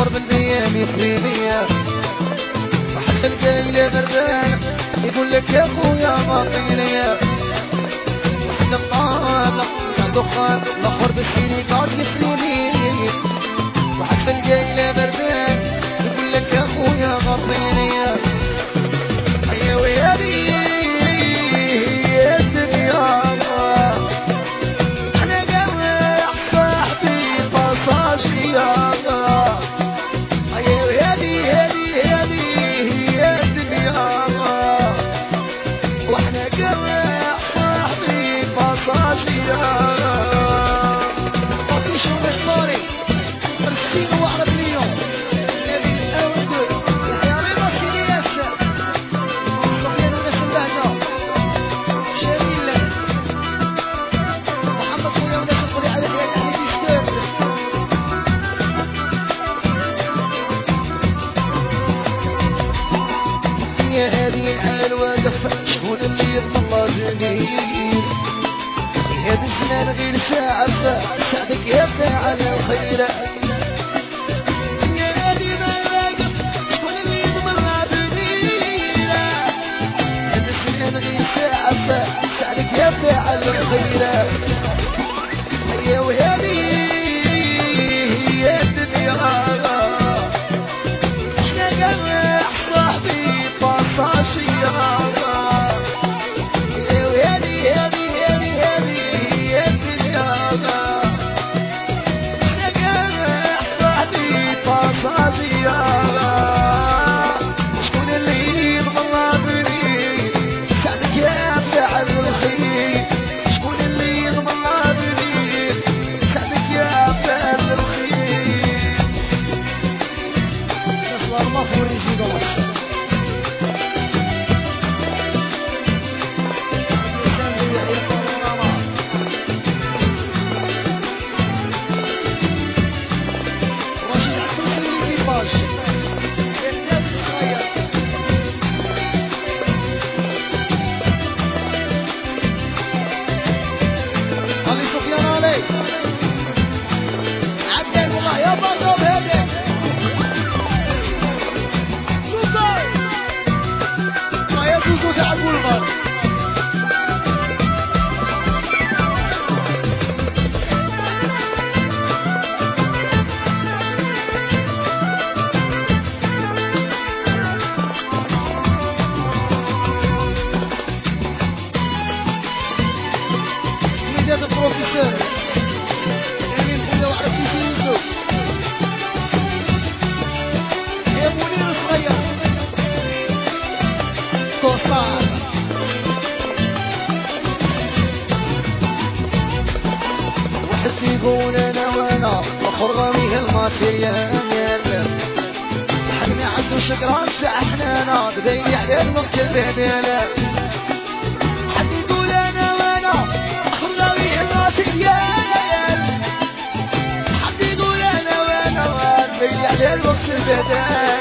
قرب البيام يثريني واحد تلقى لي بردان يقول لك يا خويا ما طيني واحد الطابق تاع دخان الاخر بالسيري قاعد يفريني واحد تلقى لي بردان يقول لك يا خويا ما طيني يا ويلي يا الدنيا انا قاوي صاحبي بصاشي يا شكون اللي يطلع جميل هذا الزمان غير ساعة ساعدك يا فاعل الخير يا نادي ما واقف شكون اللي يطلع جميل هذا الزمان غير ساعة ساعدك يا فاعل الخير يا وهذه هي الدنيا شنقل صاحبي بصاشي البروفيسور امين خويا وعرف كيف يوزو يا منير الصغير توصال واحد يقول انا وانا اخر غاميه الماتريال واحد ما عنده شكران تاع حنانه تبين عليه الوقت البهدله حد يقول انا وانا حد يقول انا وانا بيلي على الوقت البدل